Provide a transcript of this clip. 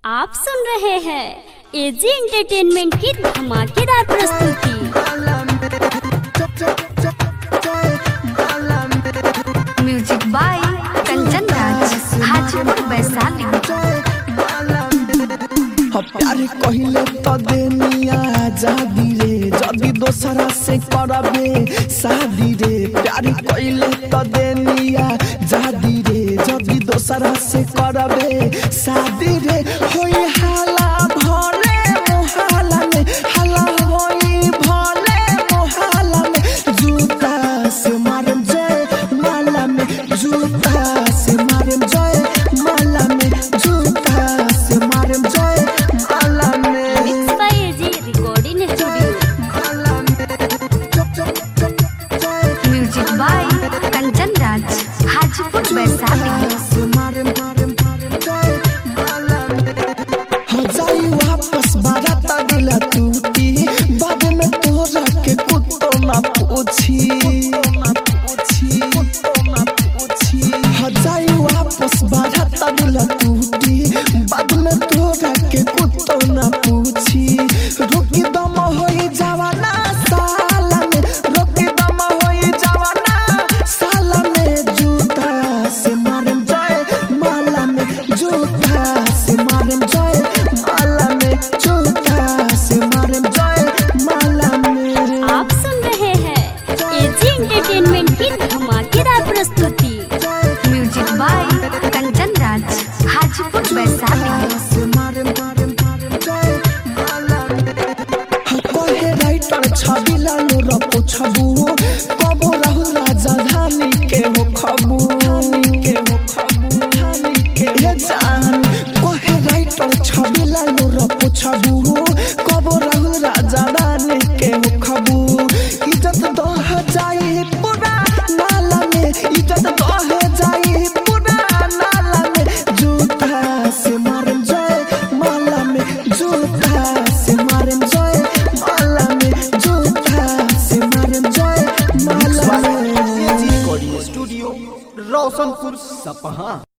आप सुन रहे हैं एजी एंटरटेनमेंट की धमाकेदार प्रस्तुति। Music by Kanchan Raj, Hajipur Vaishali. प्यार कहिले तो देनिया जादी रे, जदी दोसरा से करबे शादी रे। प्यार कहिले तो देनिया जादी रे, जदी दोसरा से करबे शादी रे। होई हाला भले मोहल्ला में, हाला होई भले मोहल्ला में। जूता से मारम जय माला में, जूता से मारम जय माला में, जूता से मारम जय माला में। Mix by AG recording studio. Music by Kanchan Raj, Hajipur Vaishali. वापस बाराता दिला टूटी, बाद में तोरा के कुत्तो ना पूछी। हजाई वापस बाराता दिला टूटी, बाद में तोरा के कुत्तो ना पूछी। रोकी दम होई जवाना साला में, रोकी दम होई जवाना साला में। जूता से मारम जाए माला में, जूता से मारम जाए माला में, जूता से मारम जाए माला में। आप सुन रहे हैं एजी एंटरटेनमेंट की धमाकेदार प्रस्तुति। Music by Kanchan Raj, Hajipur Vaishali. कहे राइटर छवि लालो रपो छबू, कबो रहु राजा धानी के हो खबू, के हो खबू के जान। कहे राइटर छवि लालो रपो छबू, कबो रहु राजा धानी के हो खबू। इज्जत दह जाई पूरा नाला में, इज्जत दह जाई पूरा नाला में। जूता से मारम जय माला में, जूता से मारम जय माला में, जूता से मारम जय माला में। रिकॉर्डिंग स्टूडियो रोशनपुर सपहा।